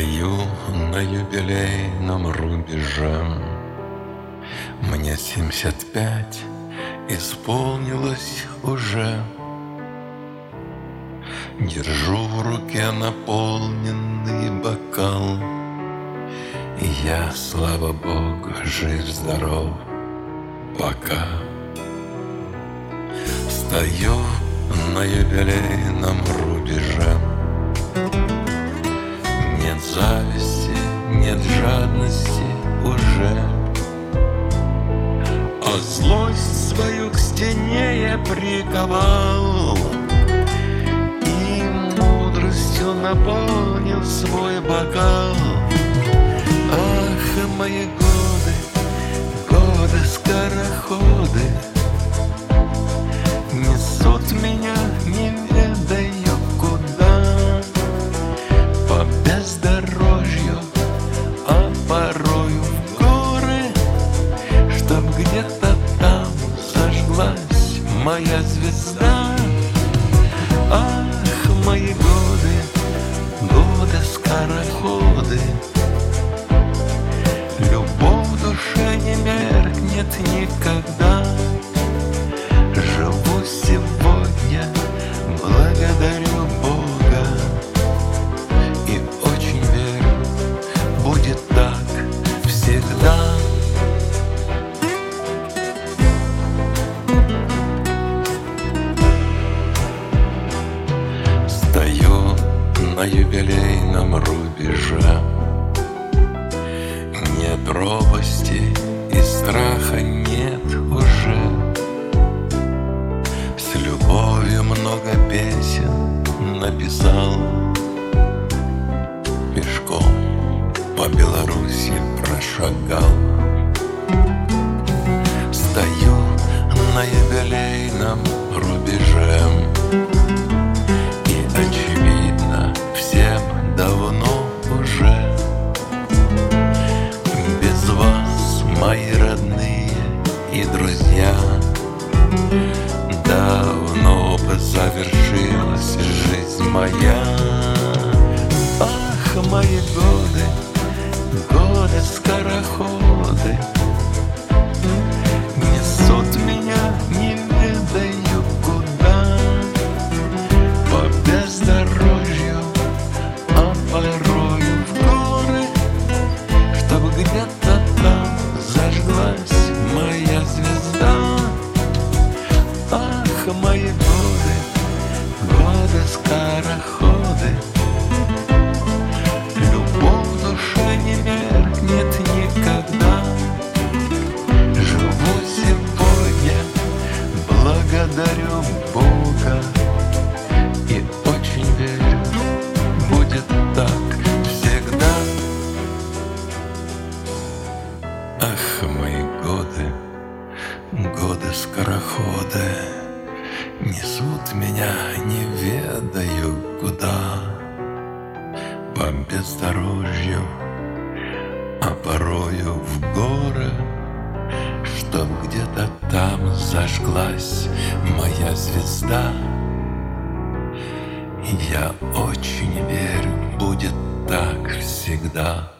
Стою на юбилейном рубеже. Мне 75 исполнилось уже. Держу в руке наполненный бокал. И я, слава Богу, жив-здоров пока. Стою на юбилейном рубеже. Нет зависти, нет жадности уже. А злость свою к стене я приковал и мудростью наполнил свой бокал. Ах, мои годы, годы-скороходы, несут меня не ведаю куда, по бездорожью, а порою в горы, чтоб где-то там зажглась моя звезда. Ах, мои годы, годы-скороходы, любовь в душе не меркнет никогда. Живу сегодня, благодарю Бога, и очень верю, будет так всегда. Стою на юбилейном рубеже. Нет робости и страха нет уже. С любовью много песен написал. Пешком по Беларуси прошагал. Стою на юбилейном рубеже. И очевидно всем давно уже. Без вас, мои родные и друзья, давно бы завершилась жизнь моя. Ах, мои годы, годы-скороходы, несут меня не ведаю куда, по бездорожью, а порою в горы, чтоб где-то там зажглась моя звезда. Ах, мои годы, годы-скороходы, любовь в душе не меркнет никогда. Живу сегодня, благодарю Бога, и очень верю, будет так всегда. Ах, мои годы, годы-скороходы, несут меня не ведаю куда, по бездорожью, а порою в горы, чтоб где-то там зажглась моя звезда. И я очень верю, будет так всегда.